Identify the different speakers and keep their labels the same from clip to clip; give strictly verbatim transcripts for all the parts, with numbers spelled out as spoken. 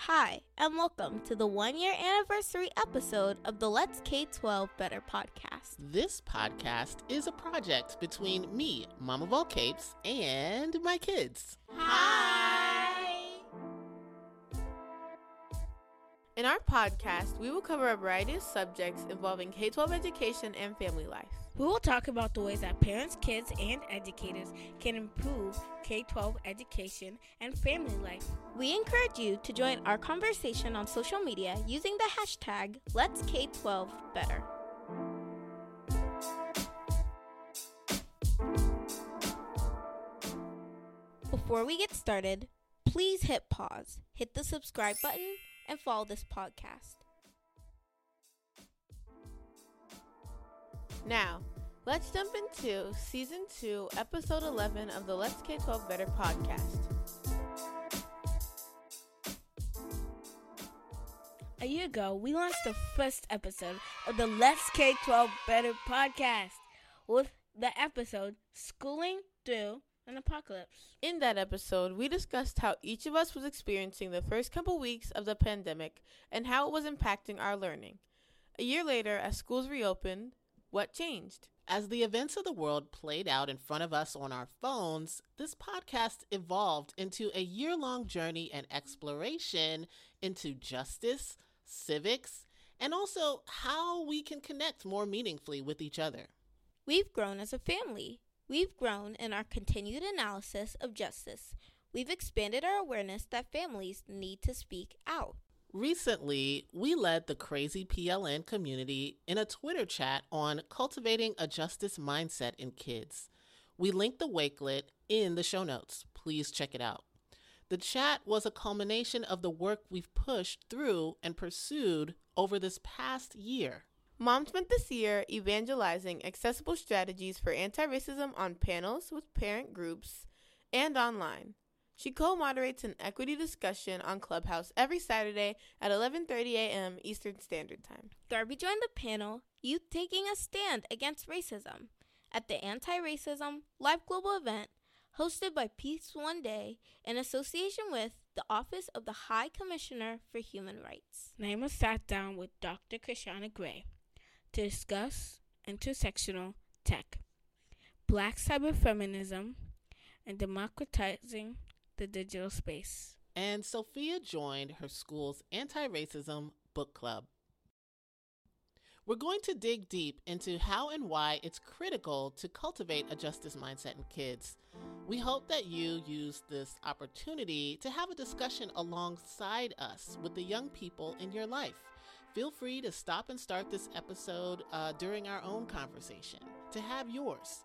Speaker 1: Hi, and welcome to the one-year anniversary episode of the Let's K twelve Better podcast.
Speaker 2: This podcast is a project between me, Mom of All Capes, and my kids.
Speaker 1: Hi!
Speaker 3: In our podcast, we will cover a variety of subjects involving K twelve education and family life.
Speaker 4: We will talk about the ways that parents, kids, and educators can improve K twelve education and family life.
Speaker 1: We encourage you to join our conversation on social media using the hashtag Let's K twelve Better. Before we get started, please hit pause, hit the subscribe button, and follow this podcast.
Speaker 3: Now, let's jump into Season two, Episode eleven of the Let's K twelve Better podcast.
Speaker 4: A year ago, we launched the first episode of the Let's K twelve Better podcast with the episode Schooling Through an Apocalypse.
Speaker 3: In that episode, we discussed how each of us was experiencing the first couple weeks of the pandemic and how it was impacting our learning. A year later, as schools reopened, what changed?
Speaker 2: As the events of the world played out in front of us on our phones, this podcast evolved into a year-long journey and exploration into justice, civics, and also how we can connect more meaningfully with each other.
Speaker 1: We've grown as a family. We've grown in our continued analysis of justice. We've expanded our awareness that families need to speak out.
Speaker 2: Recently, we led the Crazy P L N community in a Twitter chat on cultivating a justice mindset in kids. We linked the Wakelet in the show notes. Please check it out. The chat was a culmination of the work we've pushed through and pursued over this past year.
Speaker 3: Mom spent this year evangelizing accessible strategies for anti-racism on panels with parent groups and online. She co-moderates an equity discussion on Clubhouse every Saturday at eleven thirty a.m. Eastern Standard Time.
Speaker 1: Darby joined the panel, Youth Taking a Stand Against Racism, at the Anti-Racism Live Global event hosted by Peace One Day in association with the Office of the High Commissioner for Human Rights.
Speaker 4: Naima sat down with Doctor Krishana Gray to discuss intersectional tech, Black cyberfeminism, and democratizing the digital space.
Speaker 2: And Sophia joined her school's anti-racism book club. We're going to dig deep into how and why it's critical to cultivate a justice mindset in kids. We hope that you use this opportunity to have a discussion alongside us with the young people in your life. Feel free to stop and start this episode uh, during our own conversation to have yours.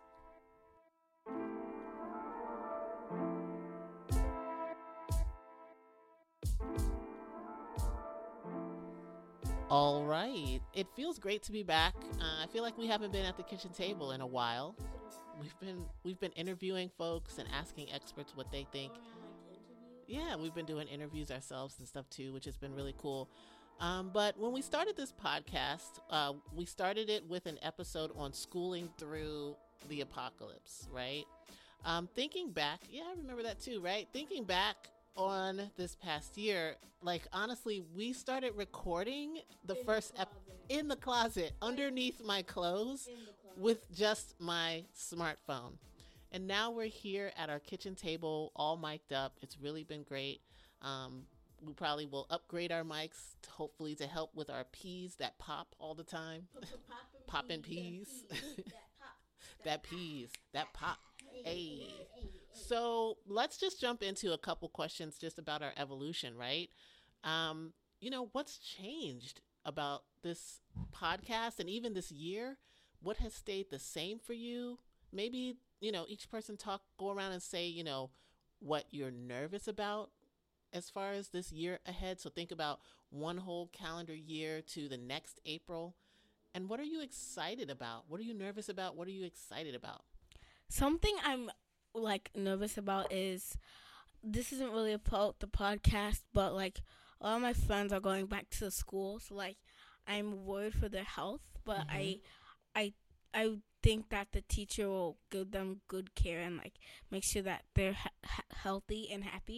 Speaker 2: All right. It feels great to be back. Uh, I feel like we haven't been at the kitchen table in a while. We've been we've been interviewing folks and asking experts what they think. Yeah, we've been doing interviews ourselves and stuff too, which has been really cool. Um, but when we started this podcast, uh, we started it with an episode on schooling through the apocalypse, right? Um, thinking back, yeah, I remember that too, right? Thinking back on this past year, like honestly, we started recording the in first episode ep- in the closet underneath my clothes with just my smartphone. And now we're here at our kitchen table, all mic'd up. It's really been great. Um, we probably will upgrade our mics to hopefully to help with our peas that pop all the time. Popping peas. That peas, that pop. Hey. So let's just jump into a couple questions just about our evolution, right? Um, you know, what's changed about this podcast and even this year? What has stayed the same for you? Maybe, you know, each person talk, go around and say, you know, what you're nervous about as far as this year ahead. So think about one whole calendar year to the next April. And what are you excited about? What are you nervous about? What are you excited about?
Speaker 4: Something I'm like nervous about is, this isn't really about the podcast, but like a lot of my friends are going back to the school, so like I'm worried for their health, but mm-hmm. I I I think that the teacher will give them good care and like make sure that they're ha- healthy and happy.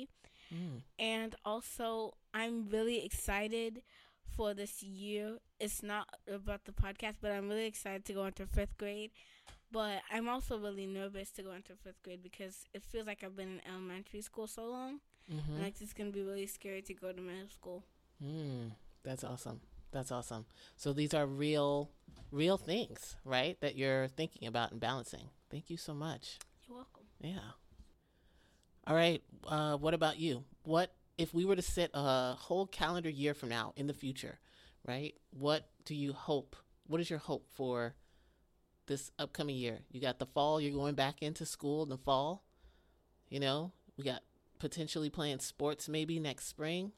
Speaker 2: Mm.
Speaker 4: And also, I'm really excited for this year. It's not about the podcast, but I'm really excited to go into fifth grade. But I'm also really nervous to go into fifth grade because it feels like I've been in elementary school so long.
Speaker 2: Mm-hmm.
Speaker 4: And like, it's going to be really scary to go to middle school.
Speaker 2: Mm. That's awesome. That's awesome. So these are real, real things, right? That you're thinking about and balancing. Thank you so much.
Speaker 4: You're welcome.
Speaker 2: Yeah. All right. Uh, what about you? What if we were to sit a whole calendar year from now in the future, right? What do you hope? What is your hope for this upcoming year? You got the fall. You're going back into school in the fall. You know, we got potentially playing sports maybe next spring.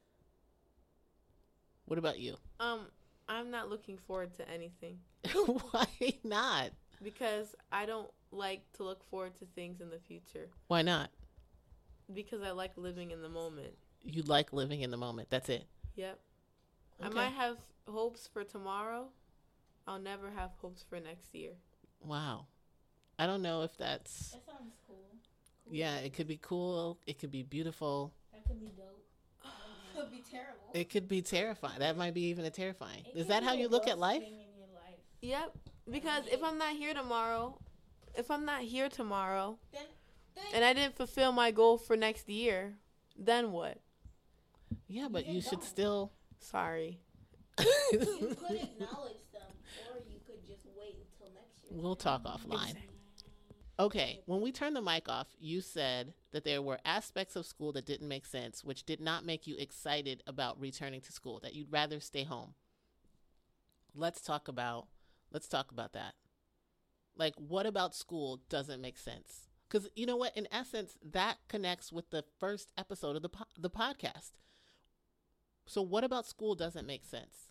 Speaker 2: What about you?
Speaker 3: Um, I'm not looking forward to anything
Speaker 2: Why not?
Speaker 3: because I don't like to look forward to things in the future
Speaker 2: Why not?
Speaker 3: because I like living in the moment.
Speaker 2: You like living in the moment. That's it.
Speaker 3: Yep. I
Speaker 2: Okay.
Speaker 3: might have hopes for tomorrow. I'll never have hopes for next year.
Speaker 2: Wow. I don't know if that's,
Speaker 4: That sounds cool.
Speaker 2: yeah, it could be cool. It could be beautiful.
Speaker 4: That could be dope. It could be terrible.
Speaker 2: It could be terrifying. That might be even a terrifying. Is that how you look at life?
Speaker 3: Yep. Because if I'm not here tomorrow, if I'm not here tomorrow,
Speaker 1: Then, then
Speaker 3: and I didn't fulfill my goal for next year, then what?
Speaker 2: Yeah, but you should still.
Speaker 3: Sorry.
Speaker 1: you could acknowledge them, or you could just wait until next year.
Speaker 2: We'll talk offline. Okay, when we turned the mic off, you said that there were aspects of school that didn't make sense, which did not make you excited about returning to school, that you'd rather stay home. Let's talk about let's talk about that. Like, what about school doesn't make sense? Because you know what? In essence, that connects with the first episode of the po- the podcast. So what about school doesn't make sense?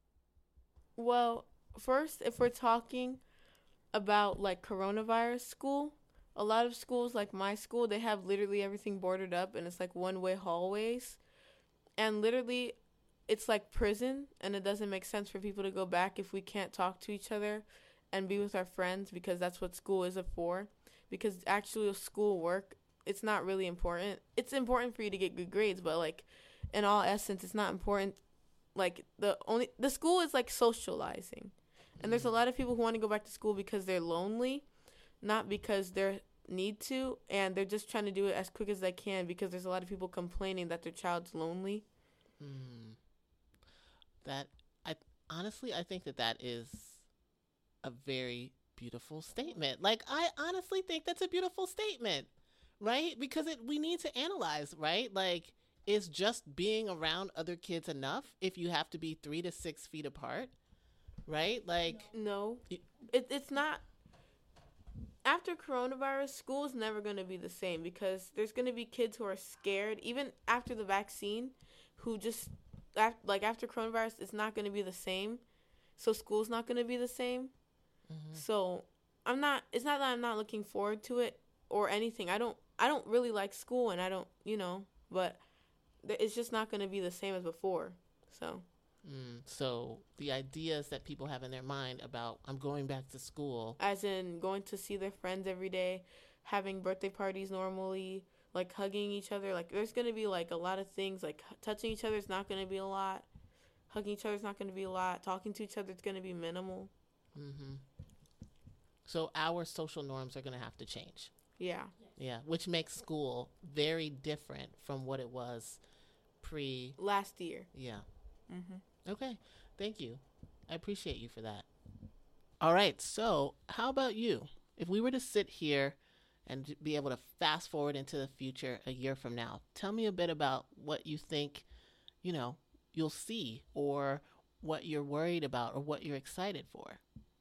Speaker 3: Well, first, if we're talking about like coronavirus school, a lot of schools like my school, they have literally everything boarded up and it's like one-way hallways. And literally it's like prison, and it doesn't make sense for people to go back if we can't talk to each other and be with our friends, because that's what school is for. Because actually school work, it's not really important. It's important for you to get good grades, but like in all essence, it's not important. Like the only the school is like socializing. And there's a lot of people who want to go back to school because they're lonely, not because they need to, and they're just trying to do it as quick as they can because there's a lot of people complaining that their child's lonely.
Speaker 2: Mm. That I honestly I think that that is a very beautiful statement. Like, I honestly think that's a beautiful statement, right? Because it we need to analyze, right? Like, is just being around other kids enough if you have to be three to six feet apart, right? Like,
Speaker 3: No,
Speaker 2: Y-
Speaker 3: it, it's not. After coronavirus, school is never going to be the same because there's going to be kids who are scared, even after the vaccine, who just, af- like after coronavirus, it's not going to be the same. So school's not going to be the same.
Speaker 2: mhm.
Speaker 3: So I'm not, it's not that I'm not looking forward to it or anything. I don't, I don't really like school, and I don't, you know, but th- it's just not going to be the same as before. So.
Speaker 2: Mm, so the ideas that people have in their mind about I'm going back to school.
Speaker 3: As in going to see their friends every day, having birthday parties normally, like hugging each other. Like there's going to be like a lot of things, like h- touching each other is not going to be a lot. Hugging each other is not going to be a lot. Talking to each other is going to be minimal.
Speaker 2: hmm So our social norms are going to have to change.
Speaker 3: Yeah.
Speaker 2: Yeah, which makes school very different from what it was pre.
Speaker 3: Last year.
Speaker 2: Yeah.
Speaker 3: Mm-hmm.
Speaker 2: Okay. Thank you. I appreciate you for that. All right. So, how about you? If we were to sit here and j- be able to fast forward into the future a year from now, tell me a bit about what you think, you know, you'll see, or what you're worried about, or what you're excited for.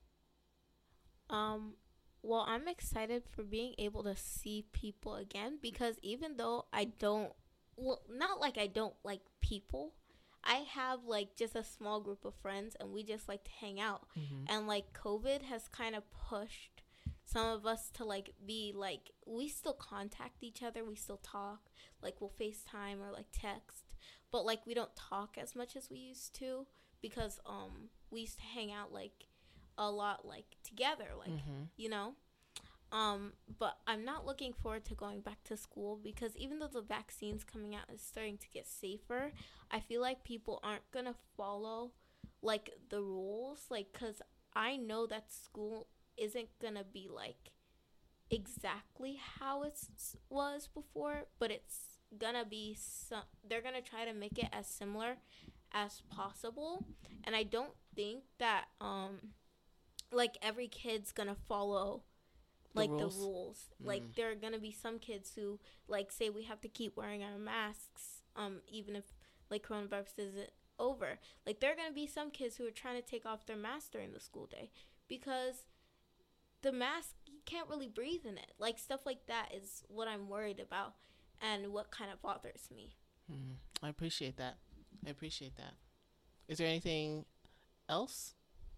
Speaker 1: Um, well, I'm excited for being able to see people again because even though I don't, well, not like I don't like people, I have like just a small group of friends and we just like to hang out.
Speaker 2: Mm-hmm.
Speaker 1: And like COVID has kind of pushed some of us to like be like, we still contact each other, we still talk, like we'll FaceTime or like text, but like we don't talk as much as we used to because um we used to hang out like a lot like together, like
Speaker 2: Mm-hmm.
Speaker 1: you know. Um, but I'm not looking forward to going back to school because even though the vaccine's coming out is starting to get safer, I feel like people aren't going to follow, like, the rules. Like, because I know that school isn't going to be, like, exactly how it was before, but it's going to be, some, they're going to try to make it as similar as possible. And I don't think that, um, like, every kid's going to follow
Speaker 2: The
Speaker 1: like
Speaker 2: rules?
Speaker 1: the rules.
Speaker 2: Mm.
Speaker 1: Like there are gonna be some kids who like say we have to keep wearing our masks, um, even if like coronavirus isn't over. Like there are gonna be some kids who are trying to take off their mask during the school day because the mask you can't really breathe in it. Like stuff like that is what I'm worried about and what kind of bothers me.
Speaker 2: Mm. I appreciate that. I appreciate that. Is there anything else?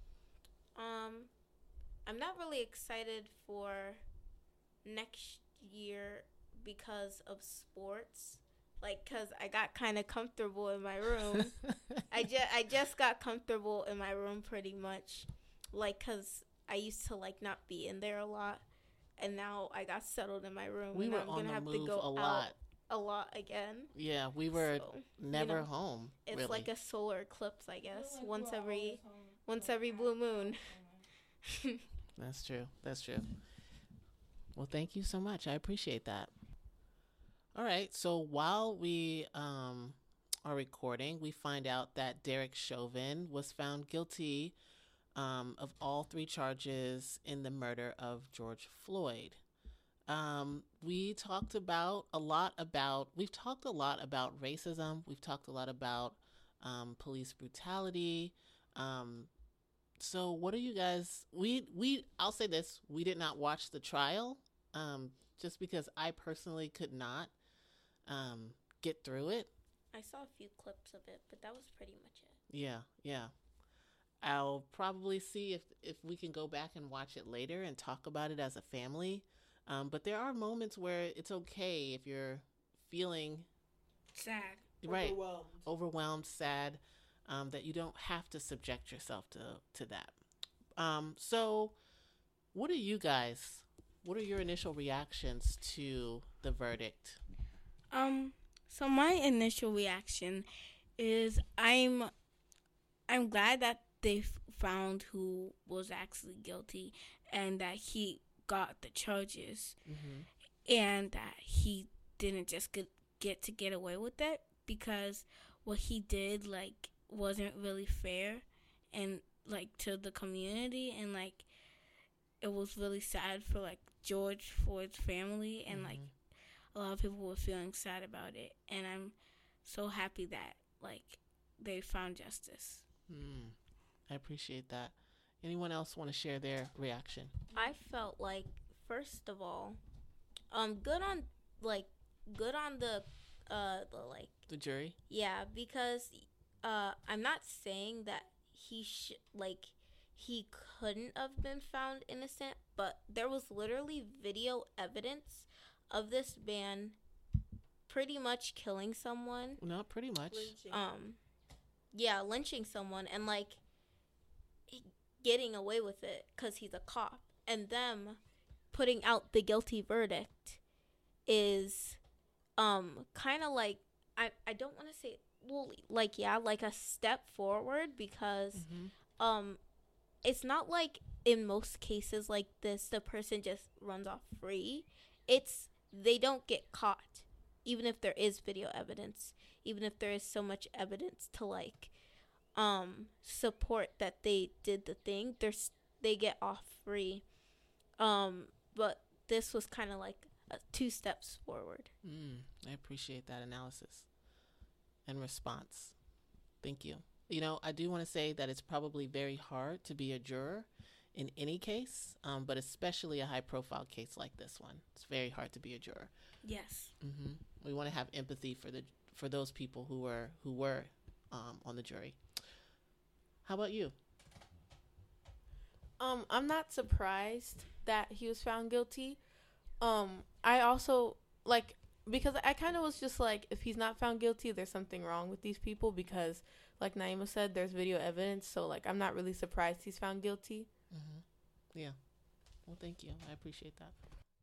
Speaker 1: Um, I'm not really excited for next year because of sports. Like, cause I got kind of comfortable in my room. I just I just got comfortable in my room pretty much, like, cause I used to like not be in there a lot, and now I got settled in my room.
Speaker 2: We
Speaker 1: and
Speaker 2: were
Speaker 1: I'm
Speaker 2: on
Speaker 1: gonna
Speaker 2: the
Speaker 1: have
Speaker 2: move
Speaker 1: to go
Speaker 2: a lot.
Speaker 1: out a lot again.
Speaker 2: Yeah, we were
Speaker 1: So,
Speaker 2: never
Speaker 1: you know,
Speaker 2: home.
Speaker 1: It's
Speaker 2: really.
Speaker 1: like a solar eclipse, I guess. Once every once every blue moon.
Speaker 2: That's true. That's true. Well, thank you so much. I appreciate that. All right. So while we um, are recording, we find out that Derek Chauvin was found guilty um, of all three charges in the murder of George Floyd. Um, we talked about a lot about, we've talked a lot about racism. We've talked a lot about um, police brutality. Um, so what are you guys, we, we, I'll say this, we did not watch the trial, um, just because I personally could not, um, get through it.
Speaker 1: I saw a few clips of it, but that was pretty much it.
Speaker 2: Yeah. Yeah. I'll probably see if, if we can go back and watch it later and talk about it as a family. Um, but there are moments where it's okay if you're feeling
Speaker 4: Sad.
Speaker 2: right,
Speaker 3: Overwhelmed.
Speaker 2: overwhelmed, sad, um, that you don't have to subject yourself to, to that. Um, so what are you guys, what are your initial reactions to the verdict?
Speaker 4: Um, so my initial reaction is I'm I'm glad that they f- found who was actually guilty and that he got the charges
Speaker 2: Mm-hmm.
Speaker 4: and that he didn't just get, get to get away with it because what he did like wasn't really fair and like to the community and like it was really sad for like George Floyd's family and like a lot of people were feeling sad about it, and I'm so happy that like they found justice.
Speaker 2: Mm, I appreciate that. Anyone else want to share their reaction?
Speaker 1: I felt like, first of all, um, good on like good on the uh the like
Speaker 2: The jury?
Speaker 1: yeah, because uh I'm not saying that he sh- like he couldn't have been found innocent, but there was literally video evidence of this man pretty much killing someone.
Speaker 2: No, pretty much.
Speaker 1: Um, yeah, lynching someone and like getting away with it because he's a cop, and them putting out the guilty verdict is um kind of like I I don't want to say well like yeah like a step forward because
Speaker 2: Mm-hmm.
Speaker 1: um it's not like in most cases like this the person just runs off free. It's they don't get caught even if there is video evidence, even if there is so much evidence to like um support that they did the thing. There's they get off free. Um but this was kind of like uh, two steps forward.
Speaker 2: Mm, I appreciate that analysis and response. Thank you. You know, I do want to say that it's probably very hard to be a juror in any case, um, but especially a high-profile case like this one. It's very hard to be a juror.
Speaker 4: Yes.
Speaker 2: Mm-hmm. We want to have empathy for the for those people who were who were um, on the jury. How about you?
Speaker 3: Um, I'm not surprised that he was found guilty. Um, I also like because I kind of was just like, if he's not found guilty, there's something wrong with these people because, like Naima said, there's video evidence. So like, I'm not really surprised he's found guilty.
Speaker 2: Mm-hmm. Yeah, Well, thank you. I appreciate that.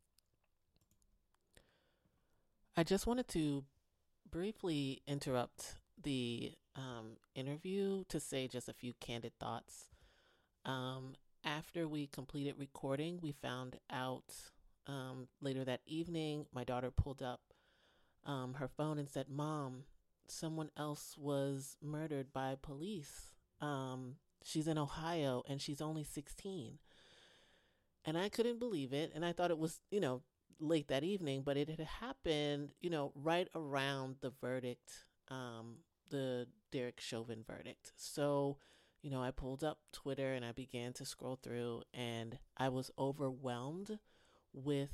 Speaker 2: I just wanted to briefly interrupt the um, interview to say just a few candid thoughts. Um, after we completed recording, we found out um, later that evening, my daughter pulled up um, her phone and said, "Mom, someone else was murdered by police. Um, she's in Ohio and she's only sixteen." And I couldn't believe it. And I thought it was, you know, late that evening, but it had happened, you know, right around the verdict, um, the Derek Chauvin verdict. So, you know, I pulled up Twitter and I began to scroll through, and I was overwhelmed with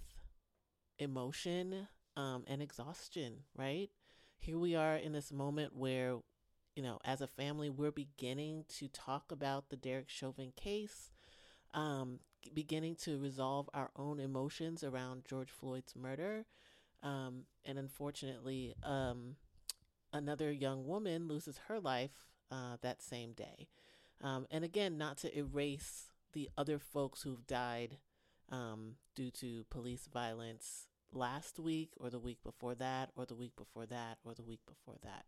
Speaker 2: emotion um, and exhaustion, right? Here we are in this moment where, you know, as a family, we're beginning to talk about the Derek Chauvin case, um, beginning to resolve our own emotions around George Floyd's murder. Um, and unfortunately, um, another young woman loses her life uh, that same day. Um, and again, not to erase the other folks who've died um, due to police violence last week or the week before that or the week before that or the week before that.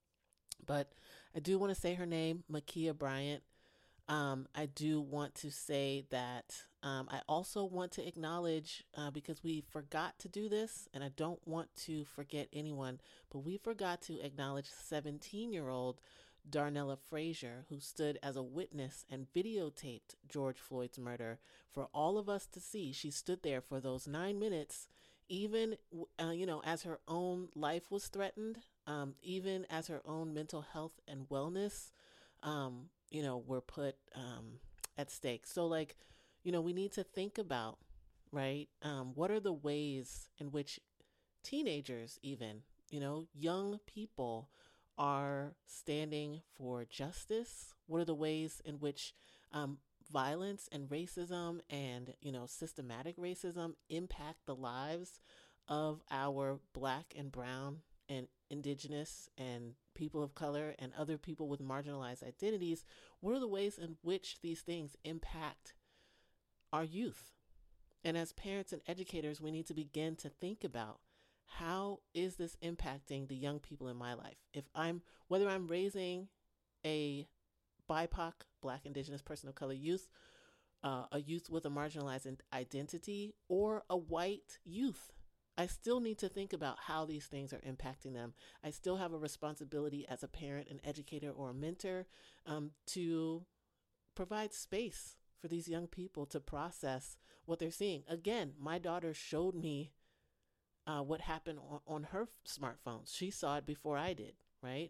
Speaker 2: But I do want to say her name, Ma'Khia Bryant. Um, I do want to say that um, I also want to acknowledge, uh, because we forgot to do this, and I don't want to forget anyone, but we forgot to acknowledge seventeen-year-old Darnella Frazier, who stood as a witness and videotaped George Floyd's murder for all of us to see. She stood there for those nine minutes, even, uh, you know, as her own life was threatened, um, even as her own mental health and wellness, um, you know, were put um, at stake. So, like, you know, we need to think about, right, um, what are the ways in which teenagers, even, you know, young people are standing for justice? What are the ways in which um, violence and racism and, you know, systematic racism impact the lives of our Black and brown and indigenous and people of color and other people with marginalized identities? What are the ways in which these things impact our youth? And as parents and educators, we need to begin to think about, how is this impacting the young people in my life? If I'm, whether I'm raising a B I P O C, Black, Indigenous, person of color youth, uh, a youth with a marginalized identity, or a white youth, I still need to think about how these things are impacting them. I still have a responsibility as a parent, an educator, or a mentor um, to provide space for these young people to process what they're seeing. Again, my daughter showed me uh, what happened on, on her smartphone. She saw it before I did, right?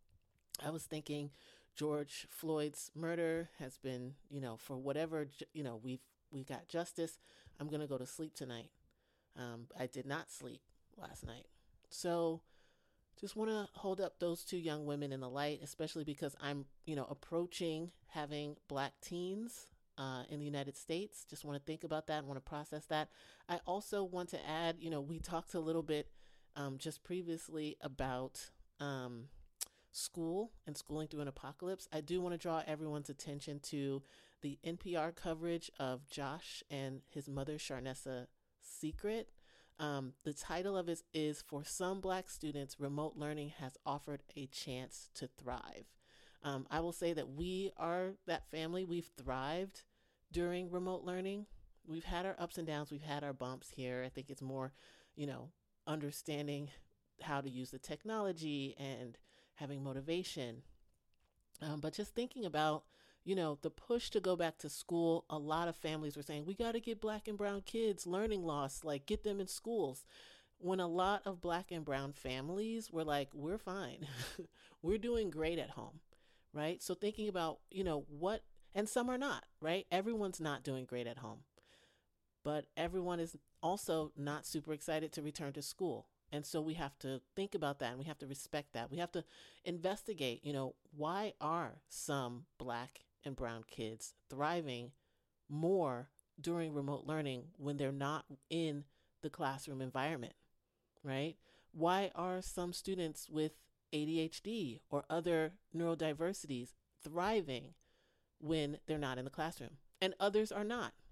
Speaker 2: I was thinking George Floyd's murder has been, you know, for whatever, you know, we've, we got justice. I'm going to go to sleep tonight. Um, I did not sleep last night. So just want to hold up those two young women in the light, especially because I'm, you know, approaching having Black teens uh, in the United States. Just want to think about that and want to process that. I also want to add, you know, we talked a little bit um, just previously about um, school and schooling through an apocalypse. I do want to draw everyone's attention to the N P R coverage of Josh and his mother, Sharnessa Secret. Um, the title of it is "For Some Black Students, Remote Learning Has Offered a Chance to Thrive." Um, I will say that we are that family. We've thrived during remote learning. We've had our ups and downs. We've had our bumps here. I think it's more, you know, understanding how to use the technology and having motivation. Um, but just thinking about, you know, the push to go back to school. A lot of families were saying, we got to get Black and brown kids, learning loss, like get them in schools. When a lot of Black and brown families were like, we're fine. We're doing great at home, right? So thinking about, you know, what, and some are not, right? Everyone's not doing great at home, but everyone is also not super excited to return to school. And so we have to think about that, and we have to respect that. We have to investigate, you know, why are some Black and brown kids thriving more during remote learning when they're not in the classroom environment, right? Why are some students with A D H D or other neurodiversities thriving when they're not in the classroom, and others are not,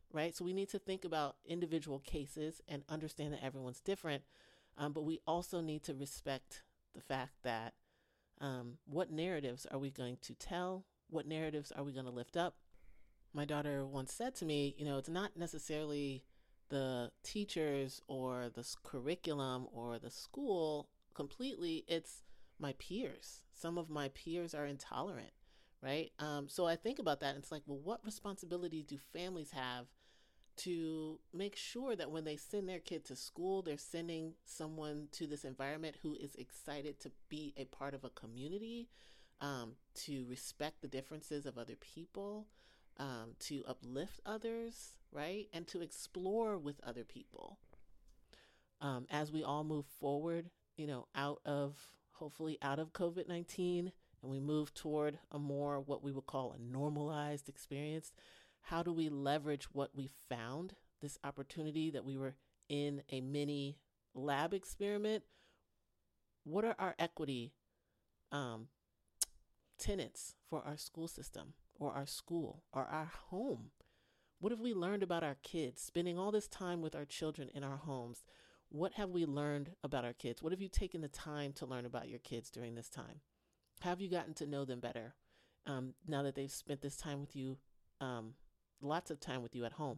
Speaker 2: right? So we need to think about individual cases and understand that everyone's different. Um, but we also need to respect the fact that um, what narratives are we going to tell? What narratives are we going to lift up? My daughter once said to me, you know, it's not necessarily the teachers or the curriculum or the school completely, it's my peers. Some of my peers are intolerant, right? Um, so I think about that and it's like, well, what responsibility do families have to make sure that when they send their kid to school, they're sending someone to this environment who is excited to be a part of a community, um, to respect the differences of other people, um, to uplift others, right? And to explore with other people. Um, as we all move forward, you know, out of, hopefully out of COVID nineteen, and we move toward a more, what we would call a normalized experience, how do we leverage what we found, this opportunity that we were in a mini lab experiment? What are our equity um, tenets for our school system or our school or our home? What have we learned about our kids? Spending all this time with our children in our homes, what have we learned about our kids? What have you taken the time to learn about your kids during this time? Have you gotten to know them better um, now that they've spent this time with you, um, lots of time with you at home?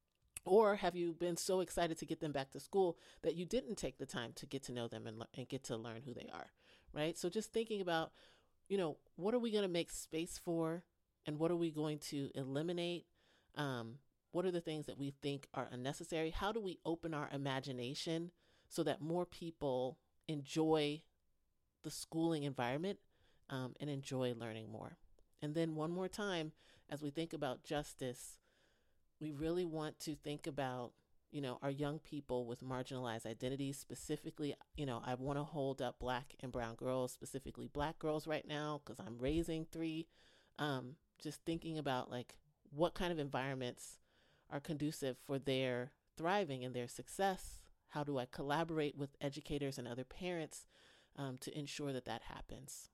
Speaker 2: Or have you been so excited to get them back to school that you didn't take the time to get to know them and, and get to learn who they are, right? So just thinking about, you know, what are we going to make space for and what are we going to eliminate? Um, what are the things that we think are unnecessary? How do we open our imagination so that more people enjoy the schooling environment um, and enjoy learning more? And then one more time, as we think about justice, we really want to think about, you know, our young people with marginalized identities. Specifically, you know, I want to hold up Black and brown girls, specifically Black girls right now, because I'm raising three. Um, just thinking about like what kind of environments are conducive for their thriving and their success. How do I collaborate with educators and other parents um, to ensure that that happens?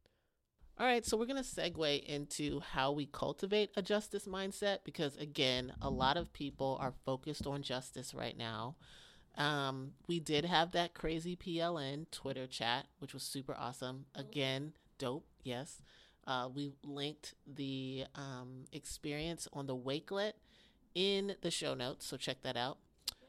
Speaker 2: All right, so we're going to segue into how we cultivate a justice mindset because, again, a lot of people are focused on justice right now. Um, we did have that crazy P L N Twitter chat, which was super awesome. Again, dope, yes. Uh, we linked the um, experience on the Wakelet in the show notes, so check that out.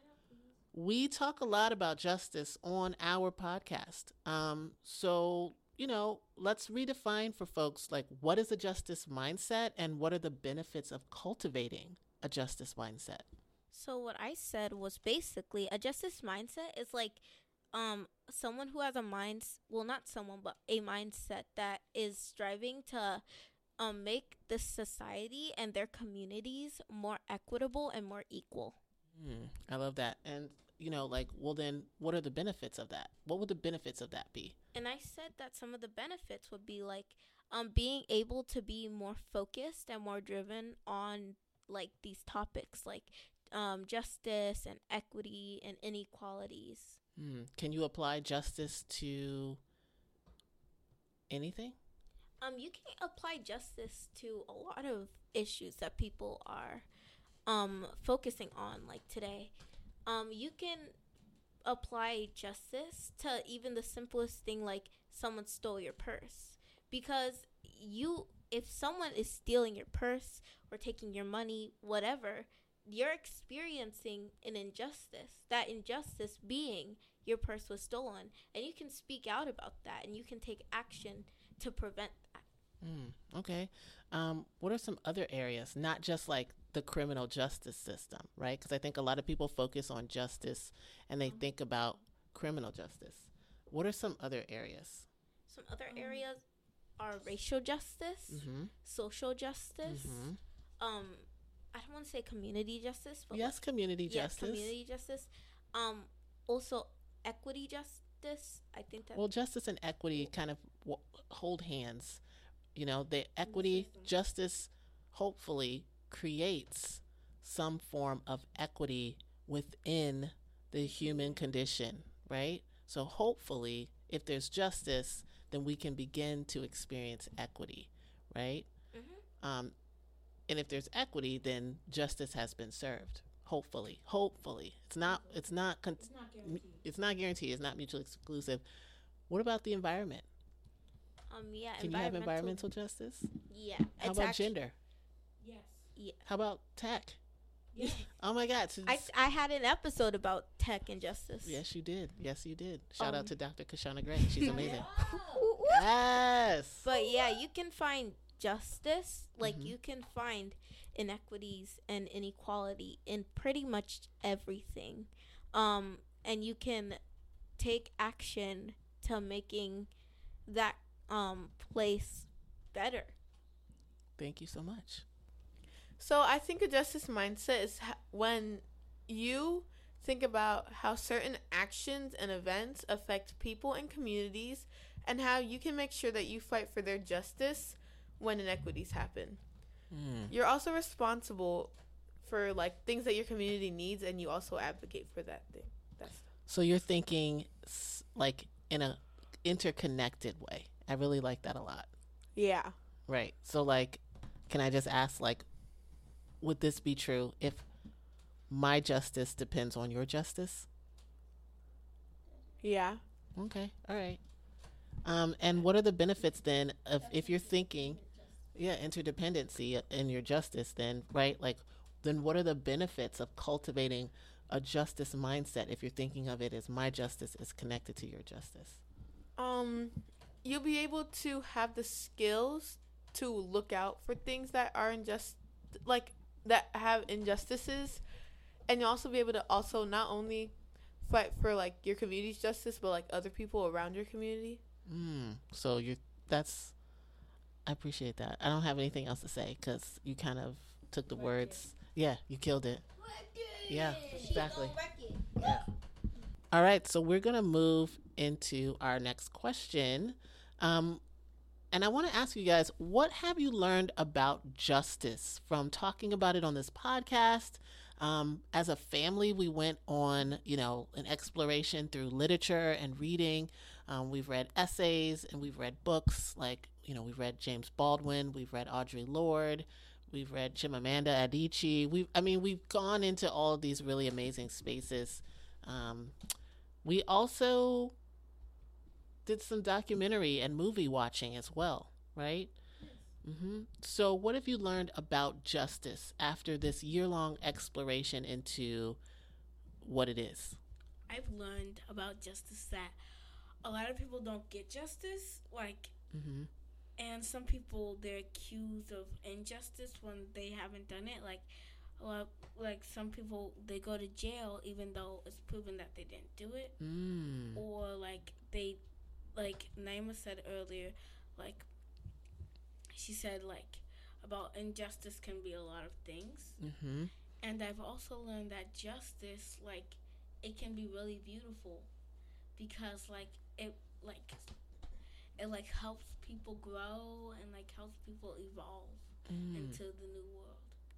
Speaker 2: We talk a lot about justice on our podcast. Um, so, you know, let's redefine for folks, like, what is a justice mindset and what are the benefits of cultivating a justice mindset?
Speaker 1: So what I said was basically a justice mindset is like um someone who has a mind, well, not someone, but a mindset that is striving to um make the society and their communities more equitable and more equal.
Speaker 2: Mm, I love that. And, you know, like, well, then what are the benefits of that? What would the benefits of that be?
Speaker 1: And I said that some of the benefits would be like um being able to be more focused and more driven on like these topics like um justice and equity and inequalities.
Speaker 2: Mm. Can you apply justice to anything?
Speaker 1: Um, you can apply justice to a lot of issues that people are um focusing on, like today. Um, you can apply justice to even the simplest thing, like someone stole your purse, because you, if someone is stealing your purse or taking your money, whatever, you're experiencing an injustice. That injustice being your purse was stolen, and you can speak out about that, and you can take action to prevent that.
Speaker 2: Mm, okay. Um, what are some other areas, not just like the criminal justice system, right? Because I think a lot of people focus on justice and they think about criminal justice. What are some other areas?
Speaker 1: Some other areas are racial justice,
Speaker 2: Mm-hmm.
Speaker 1: social justice,
Speaker 2: Mm-hmm.
Speaker 1: um, I don't want to say community justice, but
Speaker 2: Yes,
Speaker 1: like,
Speaker 2: community
Speaker 1: yeah,
Speaker 2: justice.
Speaker 1: community justice. Um, also equity justice. I think that.
Speaker 2: Well, justice and equity kind of w- hold hands. You know, the equity, justice, hopefully creates some form of equity within the human condition, right? So hopefully, if there's justice, then we can begin to experience equity, right?
Speaker 1: Mm-hmm.
Speaker 2: Um, And if there's equity, then justice has been served. Hopefully, hopefully, it's not. It's not. Con-
Speaker 4: It's not guaranteed.
Speaker 2: it's not guaranteed. It's not mutually exclusive. What about the environment?
Speaker 1: Um, yeah.
Speaker 2: Can you have environmental justice?
Speaker 1: Yeah.
Speaker 2: How
Speaker 1: it's
Speaker 2: about
Speaker 1: actu-
Speaker 2: gender?
Speaker 4: Yes.
Speaker 1: Yeah.
Speaker 2: How about tech?
Speaker 4: Yes.
Speaker 2: Oh my God! So
Speaker 1: I, I had an episode about tech and justice.
Speaker 2: yes, you did. Yes, you did. Shout
Speaker 1: Um,
Speaker 2: out to Doctor Kashana Gray. She's amazing.
Speaker 1: Ooh, ooh.
Speaker 2: Yes.
Speaker 1: But yeah, you can find justice, like
Speaker 2: Mhm.
Speaker 1: you can find inequities and inequality in pretty much everything. Um, and you can take action to making that um place better.
Speaker 2: Thank you so much.
Speaker 3: So I think a justice mindset is ha- when you think about how certain actions and events affect people and communities and how you can make sure that you fight for their justice when inequities happen.
Speaker 2: Mm.
Speaker 3: You're also responsible for like things that your community needs and you also advocate for that thing. That's
Speaker 2: So you're thinking s- like in a interconnected way. I really like that a lot.
Speaker 3: yeah.
Speaker 2: Right. So like, can I just ask, like, would this be true if my justice depends on your justice?
Speaker 3: Yeah.
Speaker 2: Okay. All right. Um, and what are the benefits then of if you're thinking, yeah, interdependency in your justice? Then right, like, then what are the benefits of cultivating a justice mindset if you're thinking of it as my justice is connected to your justice?
Speaker 3: Um you'll be able to have the skills to look out for things that are unjust, like that have injustices, and you'll also be able to also not only fight for like your community's justice but like other people around your community.
Speaker 2: Mm. So you that's I appreciate that. I don't have anything else to say because you kind of took the words. Yeah, you killed it. Yeah, exactly. Yeah. All right, so we're gonna move into our next question, um, and I want to ask you guys, what have you learned about justice from talking about it on this podcast? Um, as a family, we went on, you know, an exploration through literature and reading. Um, we've read essays and we've read books like, you know, we've read James Baldwin, we've read Audre Lorde, we've read Chimamanda Adichie. We, I mean, we've gone into all of these really amazing spaces. Um, we also did some documentary and movie watching as well, right? Mm-hmm. So what have you learned about justice after this year-long exploration into what it is?
Speaker 4: I've learned about justice that a lot of people don't get justice, like,
Speaker 2: Mm-hmm.
Speaker 4: and some people they're accused of injustice when they haven't done it. Like, like, like some people they go to jail even though it's proven that they didn't do it,
Speaker 2: Mm.
Speaker 4: or like they, like Naima said earlier, like she said like about injustice can be a lot of things.
Speaker 2: Mm-hmm.
Speaker 4: And I've also learned that justice, like, it can be really beautiful because, like, it, like, it, like, helps people grow and, like, helps people evolve
Speaker 2: Mm.
Speaker 4: into the new world.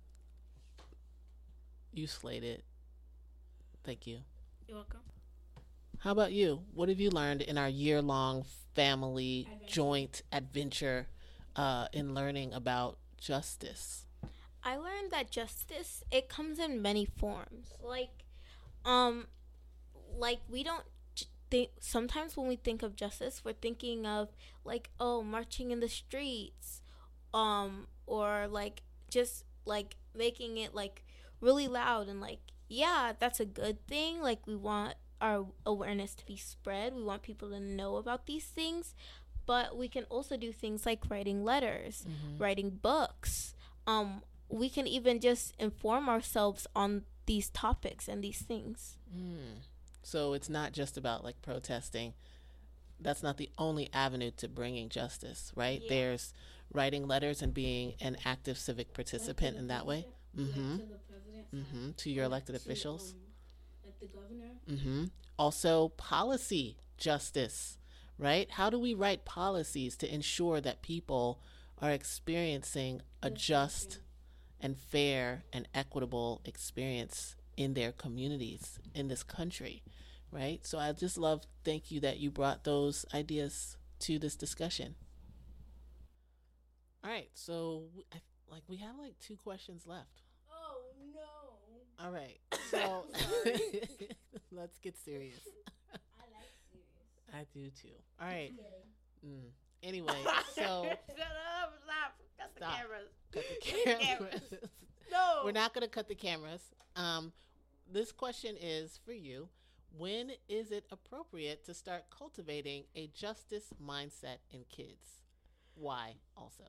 Speaker 2: You slayed it. Thank you.
Speaker 4: You're welcome.
Speaker 2: How about you? What have you learned in our year-long family
Speaker 4: Adventure.
Speaker 2: joint adventure uh, in learning about justice?
Speaker 1: I learned that justice, it comes in many forms. Like, um, like we don't j- think, sometimes when we think of justice, we're thinking of like, oh, marching in the streets, um, or like just like making it like really loud and like, yeah, that's a good thing. Like we want our awareness to be spread. We want people to know about these things, but we can also do things like writing letters,
Speaker 2: Mm-hmm.
Speaker 1: writing books. Um, we can even just inform ourselves on these topics and these things.
Speaker 2: Mm. So it's not just about like protesting. That's not the only avenue to bringing justice, right?
Speaker 1: Yeah.
Speaker 2: There's writing letters and being an active civic participant in that way. Mm-hmm.
Speaker 4: Like to the president.
Speaker 2: Mm-hmm. To your elected
Speaker 4: to,
Speaker 2: officials.
Speaker 4: um, like the governor.
Speaker 2: Mm-hmm. Also, policy justice, right? How do we write policies to ensure that people are experiencing a
Speaker 4: Yes,
Speaker 2: just
Speaker 4: okay.
Speaker 2: and fair and equitable experience in their communities in this country, right? So I just love, thank you that you brought those ideas to this discussion. All right, so I, like we have like two questions left.
Speaker 4: Oh no.
Speaker 2: All right. So let's get serious.
Speaker 4: I like serious.
Speaker 2: I do too. All right. Mm. Anyway, so
Speaker 3: Shut up! Stop! Cut the
Speaker 2: Stop.
Speaker 3: cameras.
Speaker 2: cut the cameras.
Speaker 3: No.
Speaker 2: We're not going to cut the cameras. Um, this question is for you. When is it appropriate to start cultivating a justice mindset in kids? Why also?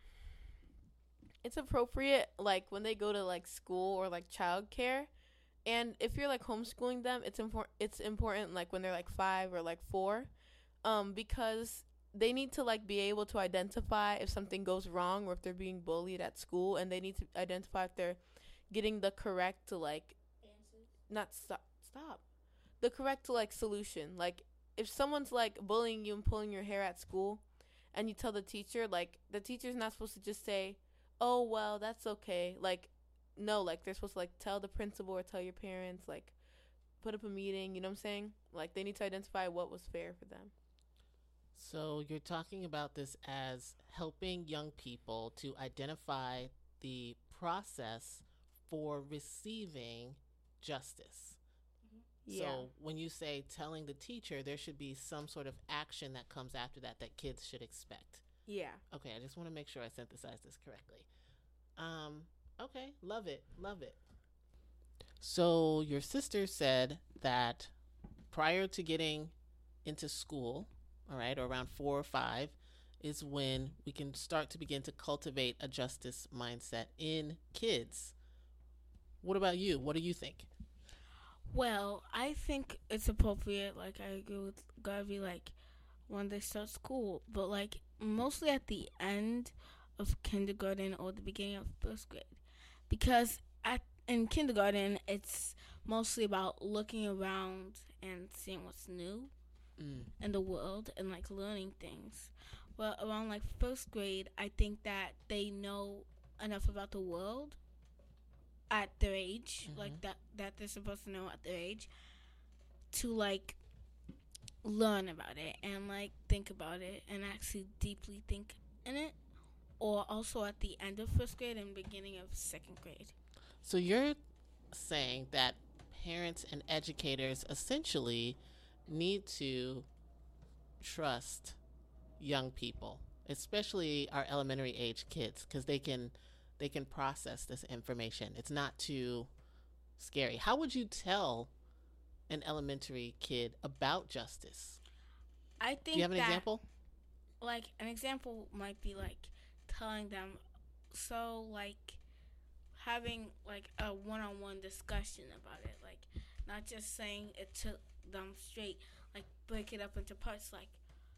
Speaker 3: It's appropriate like when they go to like school or like childcare, and if you're like homeschooling them, it's important. It's important like when they're like five or like four, um, because they need to like be able to identify if something goes wrong or if they're being bullied at school, and they need to identify if they're getting the correct like
Speaker 4: Answers.
Speaker 3: not stop stop the correct like solution. Like if someone's like bullying you and pulling your hair at school, and you tell the teacher, like the teacher's not supposed to just say, oh well, that's okay. Like no, like they're supposed to like tell the principal or tell your parents, like put up a meeting, you know what I'm saying? Like they need to identify what was fair for them.
Speaker 2: So you're talking about this as helping young people to identify the process for receiving justice.
Speaker 3: Yeah.
Speaker 2: So when you say telling the teacher, there should be some sort of action that comes after that that kids should expect.
Speaker 3: Yeah.
Speaker 2: Okay, I just want to make sure I synthesized this correctly. Um, okay, love it, love it. So your sister said that prior to getting into school, all right, or around four or five, is when we can start to begin to cultivate a justice mindset in kids. What about you? What do you think?
Speaker 4: Well, I think it's appropriate. Like I agree with Garvey. Like when they start school, but like mostly at the end of kindergarten or the beginning of first grade, because at in kindergarten it's mostly about looking around and seeing what's new
Speaker 2: Mm.
Speaker 4: in the world and like learning things. Well, around like first grade, I think that they know enough about the world at their age,
Speaker 2: Mhm.
Speaker 4: like that that they're supposed to know at their age, to like learn about it and like think about it and actually deeply think in it. Or also at the end of first grade and beginning of second grade.
Speaker 2: So you're saying that parents and educators essentially need to trust young people, especially our elementary age kids, because they can they can process this information. It's not too scary. How would you tell an elementary kid about justice?
Speaker 4: I think
Speaker 2: Do you have an
Speaker 4: that,
Speaker 2: example?
Speaker 4: Like an example might be like telling them, so like having like a one-on-one discussion about it, like not just saying it to them straight, like break it up into parts, like,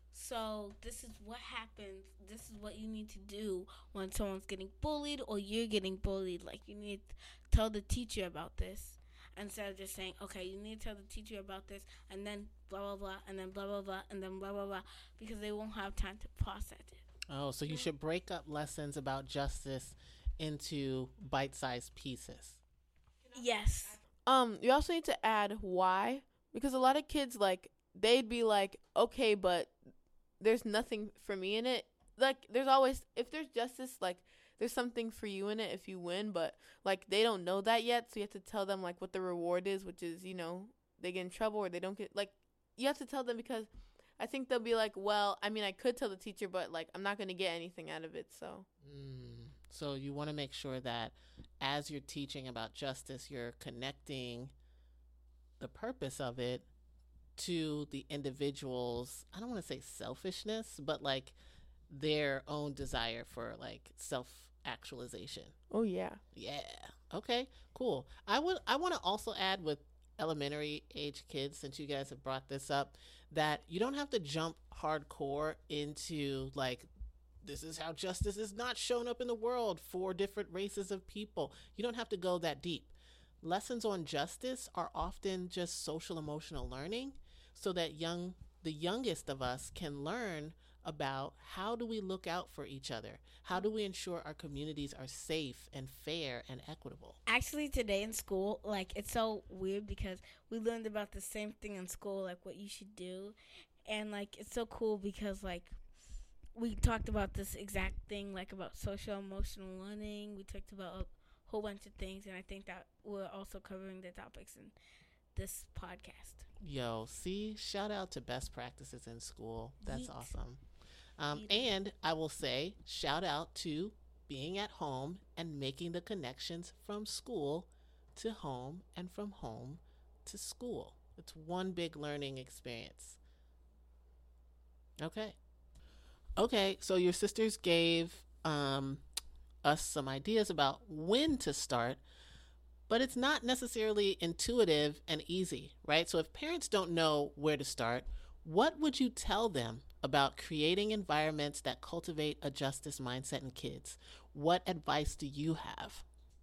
Speaker 4: so this is what happens, this is what you need to do when someone's getting bullied or you're getting bullied. Like you need to tell the teacher about this instead of just saying, okay, you need to tell the teacher about this and then blah blah blah and then blah blah blah and then blah blah blah, because they won't have time to process it.
Speaker 2: Oh, so you should break up lessons about justice into bite-sized pieces.
Speaker 4: Yes.
Speaker 3: Um, you also need to add why, because a lot of kids like they'd be like, okay, but there's nothing for me in it. Like there's always, if there's justice, like there's something for you in it if you win, but like they don't know that yet, so you have to tell them like what the reward is, which is, you know, they get in trouble or they don't get, like you have to tell them, because I think they'll be like, well, I mean, I could tell the teacher, but like I'm not going to get anything out of it. So
Speaker 2: Mm. So you want to make sure that as you're teaching about justice, you're connecting the purpose of it to the individual's, I don't want to say selfishness, but like their own desire for like self-actualization.
Speaker 3: oh yeah.
Speaker 2: Yeah. Okay, cool. I would I want to also add with elementary age kids, since you guys have brought this up, that you don't have to jump hardcore into like, this is how justice is not shown up in the world for different races of people. You don't have to go that deep. Lessons on justice are often just social emotional learning, so that young the youngest of us can learn about how do we look out for each other? How do we ensure our communities are safe and fair and equitable?
Speaker 4: Actually, today in school, like, it's so weird because we learned about the same thing in school, like what you should do. And, like, it's so cool because, like, we talked about this exact thing, like about social emotional learning. We talked about a whole bunch of things, and I think that we're also covering the topics in this podcast.
Speaker 2: Yo, see, shout out to best practices in school. That's
Speaker 4: Yeet.
Speaker 2: awesome. Um,
Speaker 4: Yeet.
Speaker 2: and I will say, shout out to being at home and making the connections from school to home and from home to school. It's one big learning experience. Okay. Okay, so your sisters gave um, us some ideas about when to start, but it's not necessarily intuitive and easy, right? So if parents don't know where to start, what would you tell them about creating environments that cultivate a justice mindset in kids? What advice do you have?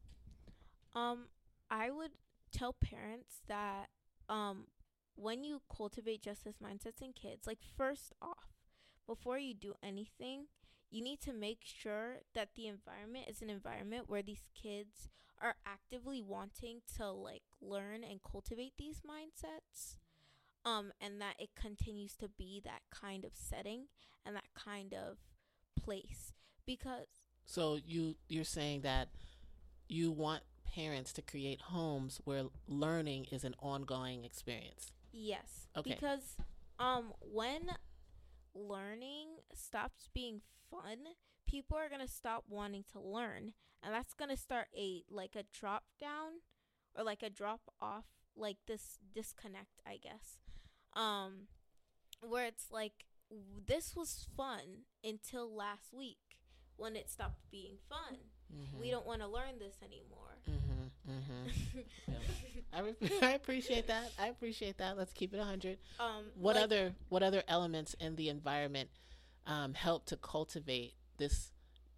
Speaker 1: Um, I would tell parents that um, when you cultivate justice mindsets in kids, like first off, before you do anything, you need to make sure that the environment is an environment where these kids are actively wanting to like learn and cultivate these mindsets. Um, and that it continues to be that kind of setting and that kind of place. Because
Speaker 2: So you you're saying that you want parents to create homes where learning is an ongoing experience.
Speaker 1: yes,
Speaker 2: Okay.
Speaker 1: because um when learning stops being fun, people are gonna stop wanting to learn, and that's gonna start a like a drop down or like a drop off, like this disconnect, I guess. Um, where it's like w- this was fun until last week when it stopped being fun.
Speaker 2: Mm-hmm.
Speaker 1: We don't want to learn this anymore.
Speaker 2: Mm-hmm. Mm-hmm. Yeah. I, re- I appreciate that. I appreciate that. Let's keep it one hundred.
Speaker 1: Um,
Speaker 2: What
Speaker 1: like,
Speaker 2: other what other elements in the environment um, help to cultivate this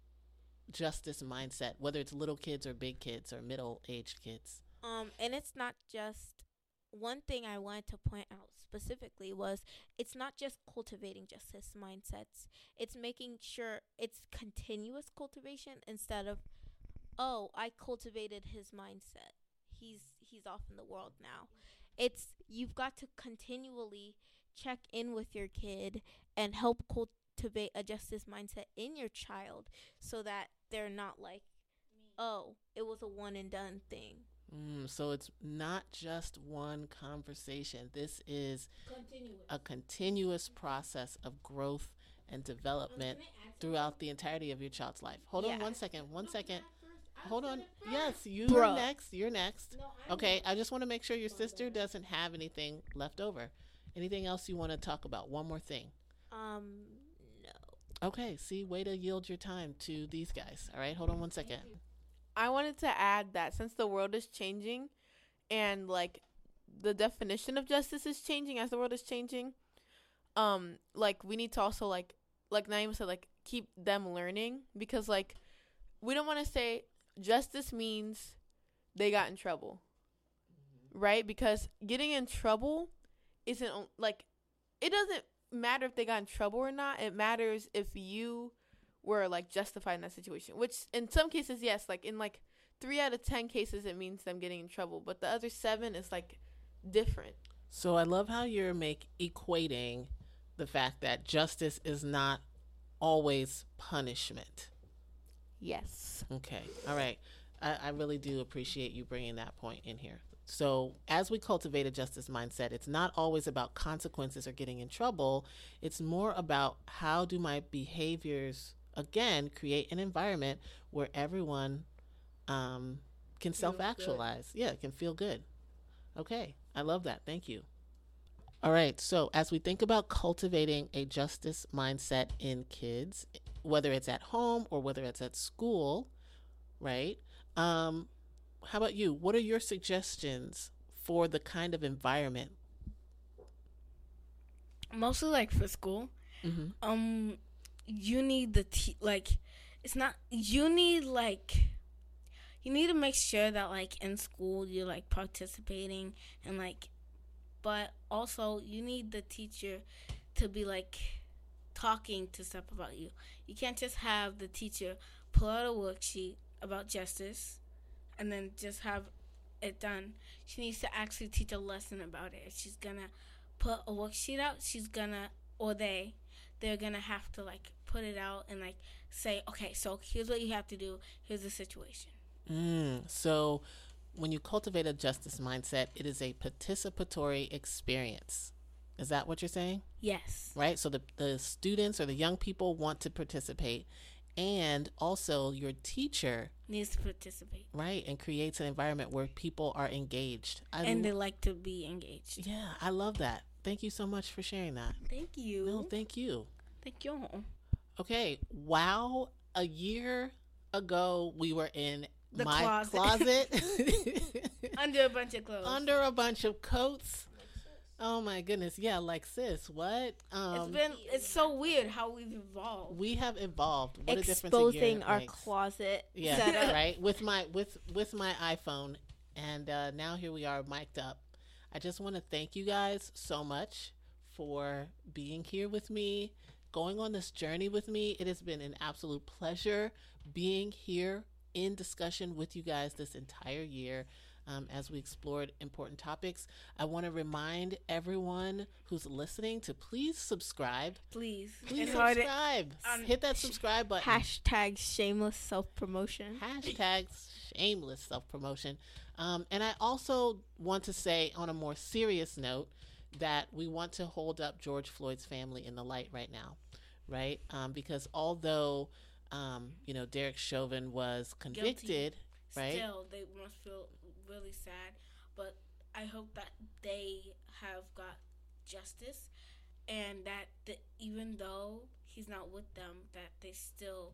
Speaker 2: justice mindset, whether it's little kids or big kids or middle-aged kids?
Speaker 1: Um, and it's not just one thing I wanted to point out specifically was it's not just cultivating justice mindsets. It's making sure it's continuous cultivation instead of, oh, I cultivated his mindset. He's he's off in the world now. It's you've got to continually check in with your kid and help cultivate a justice mindset in your child so that they're not like, oh, it was a one and done thing.
Speaker 2: Mm, so it's not just one conversation. This is
Speaker 4: Continuous.
Speaker 2: a continuous process of growth and development throughout the entirety of your child's life. Hold on
Speaker 1: Yeah.
Speaker 2: one second. One second. Hold on. Yes, you're
Speaker 4: Bruh.
Speaker 2: next. You're next. Okay, I just want to make sure your sister doesn't have anything left over. Anything else you want to talk about? One more thing.
Speaker 1: Um, no.
Speaker 2: Okay, see, way to yield your time to these guys. All right, hold on one second.
Speaker 3: I wanted to add that since the world is changing and like the definition of justice is changing as the world is changing, um, like we need to also like like Naima said, like keep them learning, because like we don't want to say justice means they got in trouble, right? Because getting in trouble isn't o- like it doesn't matter if they got in trouble or not. It matters if you were like justified in that situation, which in some cases, yes, like in like three out of ten cases it means them getting in trouble, but the other seven is like different.
Speaker 2: So I love how you're make equating the fact that justice is not always punishment.
Speaker 3: Yes.
Speaker 2: Okay. All right. I, I really do appreciate you bringing that point in here. So as we cultivate a justice mindset, it's not always about consequences or getting in trouble. It's more about how do my behaviors, again, create an environment where everyone um, can
Speaker 3: Feels
Speaker 2: self-actualize. Yeah, can feel good. Okay. I love that. Thank you. All right. So as we think about cultivating a justice mindset in kids, whether it's at home or whether it's at school, right? Um, how about you? What are your suggestions for the kind of environment?
Speaker 4: Mostly like for school.
Speaker 2: Mm-hmm.
Speaker 4: Um, you need the te- like, it's not you need like, you need to make sure that like in school you're like participating and like, but also you need the teacher to be like talking to stuff about you. You can't just have the teacher pull out a worksheet about justice and then just have it done. She needs to actually teach a lesson about it. If she's gonna put a worksheet out, she's gonna, or they, they're gonna have to like put it out and like say, okay, so here's what you have to do. Here's the situation.
Speaker 2: Mm, so when you cultivate a justice mindset, it is a participatory experience. Is that what you're saying?
Speaker 4: Yes.
Speaker 2: Right? So the, the students or the young people want to participate, and also your teacher
Speaker 4: needs to participate.
Speaker 2: Right? And creates an environment where people are engaged. I
Speaker 4: and they like to be engaged.
Speaker 2: Yeah, I love that. Thank you so much for sharing that.
Speaker 4: Thank you.
Speaker 2: No, thank you.
Speaker 4: Thank you.
Speaker 2: Okay. Wow. A year ago, we were in
Speaker 4: the
Speaker 2: my
Speaker 4: closet.
Speaker 2: closet.
Speaker 4: Under a bunch of clothes.
Speaker 2: Under a bunch of coats. Oh my goodness. Yeah, like sis, what? Um,
Speaker 4: it's been, it's so weird how we've evolved.
Speaker 2: We have evolved. What
Speaker 1: Exposing
Speaker 2: a
Speaker 1: our
Speaker 2: makes.
Speaker 1: closet.
Speaker 2: Yeah,
Speaker 1: setup.
Speaker 2: right. With my with with my iPhone, and uh, now here we are, mic'd up. I just want to thank you guys so much for being here with me, going on this journey with me. It has been an absolute pleasure being here in discussion with you guys this entire year. Um, as we explored important topics. I want to remind everyone who's listening to please subscribe.
Speaker 4: Please.
Speaker 2: Please
Speaker 4: it's
Speaker 2: subscribe.
Speaker 4: Um,
Speaker 2: Hit that subscribe button.
Speaker 1: Hashtag shameless self-promotion.
Speaker 2: Hashtag shameless self-promotion. Um, and I also want to say on a more serious note that we want to hold up George Floyd's family in the light right now, right? Um, because although, um, you know, Derek Chauvin was convicted,
Speaker 4: Guilty.
Speaker 2: right?
Speaker 4: Still, they must feel really sad, but I hope that they have got justice, and that the, even though he's not with them, that they still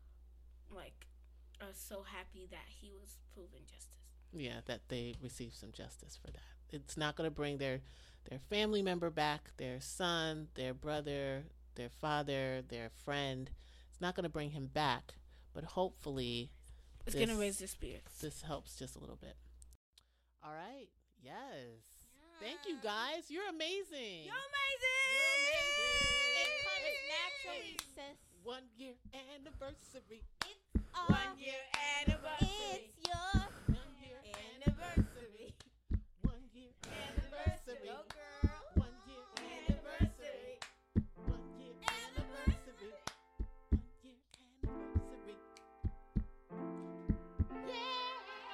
Speaker 4: like are so happy that he was proven justice.
Speaker 2: Yeah, that they receive some justice for that. It's not going to bring their their family member back, their son, their brother, their father, their friend. It's not going to bring him back, but hopefully
Speaker 4: it's
Speaker 2: this,
Speaker 4: going to raise their spirits.
Speaker 2: This helps just a little bit. All right. Yes. Yeah. Thank you, guys. You're amazing.
Speaker 4: You're amazing.
Speaker 2: You're amazing.
Speaker 1: It comes naturally, sis.
Speaker 2: One year anniversary.
Speaker 1: It's our
Speaker 4: one year anniversary.
Speaker 1: It's your
Speaker 2: one year anniversary. One year anniversary.
Speaker 1: Go girl.
Speaker 2: One year anniversary. One year anniversary. One year anniversary. Yeah.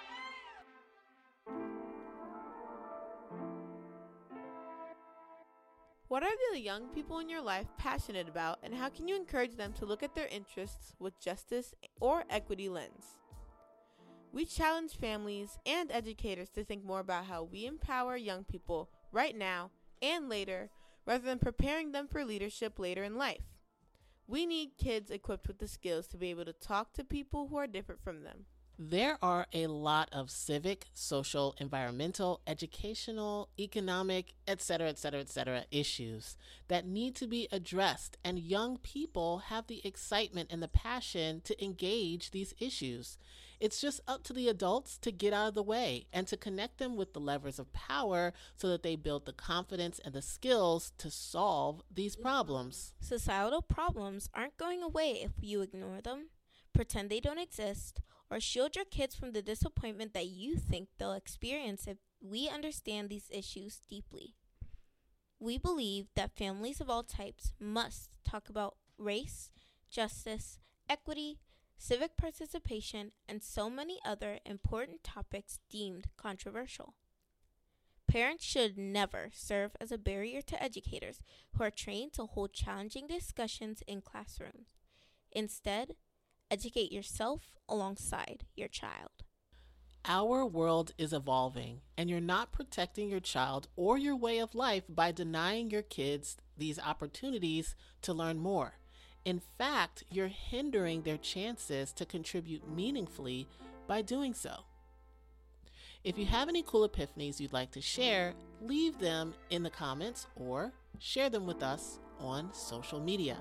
Speaker 3: What are the young people in your life passionate about, and how can you encourage them to look at their interests with justice or equity lens? We challenge families and educators to think more about how we empower young people right now and later, rather than preparing them for leadership later in life. We need kids equipped with the skills to be able to talk to people who are different from them.
Speaker 2: There are a lot of civic, social, environmental, educational, economic, et cetera, et cetera, et cetera issues that need to be addressed, and young people have the excitement and the passion to engage these issues. It's just up to the adults to get out of the way and to connect them with the levers of power so that they build the confidence and the skills to solve these problems.
Speaker 1: Societal problems aren't going away if you ignore them, pretend they don't exist, or shield your kids from the disappointment that you think they'll experience if we understand these issues deeply. We believe that families of all types must talk about race, justice, equity, civic participation, and so many other important topics deemed controversial. Parents should never serve as a barrier to educators who are trained to hold challenging discussions in classrooms. Instead, educate yourself alongside your child.
Speaker 2: Our world is evolving, and you're not protecting your child or your way of life by denying your kids these opportunities to learn more. In fact, you're hindering their chances to contribute meaningfully by doing so. If you have any cool epiphanies you'd like to share, leave them in the comments or share them with us on social media.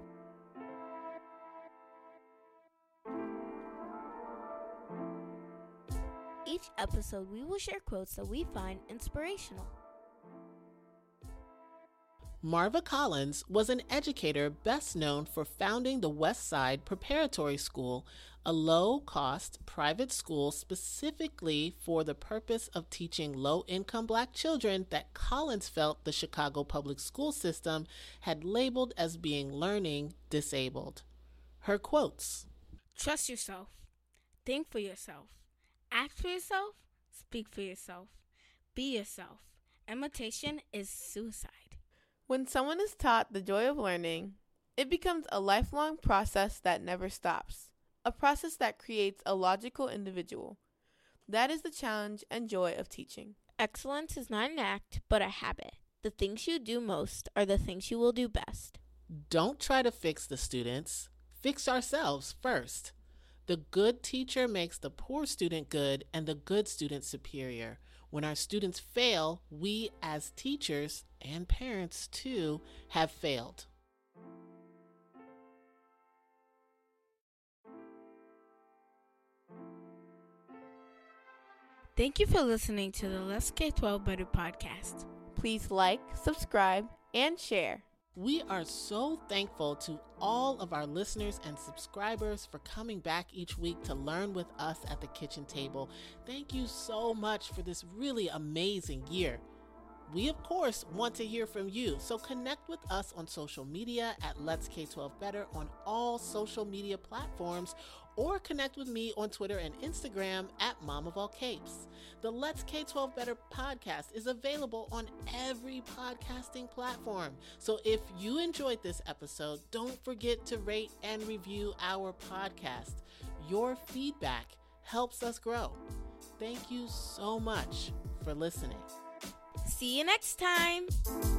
Speaker 1: Each episode, we will share quotes that we find inspirational.
Speaker 2: Marva Collins was an educator best known for founding the West Side Preparatory School a low-cost private school specifically for the purpose of teaching low-income Black children that Collins felt the Chicago public school system had labeled as being learning disabled. Her quotes:
Speaker 4: Trust yourself. Think for yourself. Act for yourself. Speak for yourself. Be yourself. Imitation is suicide.
Speaker 3: When someone is taught the joy of learning, it becomes a lifelong process that never stops, a process that creates a logical individual. That is the challenge and joy of teaching.
Speaker 1: Excellence is not an act, but a habit. The things you do most are the things you will do best.
Speaker 2: Don't try to fix the students. Fix ourselves first. The good teacher makes the poor student good and the good student superior. When our students fail, we as teachers and parents too have failed.
Speaker 4: Thank you for listening to the Let's K twelve Better podcast.
Speaker 3: Please like, subscribe, and share.
Speaker 2: We are so thankful to all of our listeners and subscribers for coming back each week to learn with us at the kitchen table. Thank you so much for this really amazing year. We, of course, want to hear from you, so connect with us on social media at Let's K twelve Better on all social media platforms, or connect with me on Twitter and Instagram at Mom of All Capes. The Let's K twelve Better podcast is available on every podcasting platform. So if you enjoyed this episode, don't forget to rate and review our podcast. Your feedback helps us grow. Thank you so much for listening.
Speaker 1: See you next time.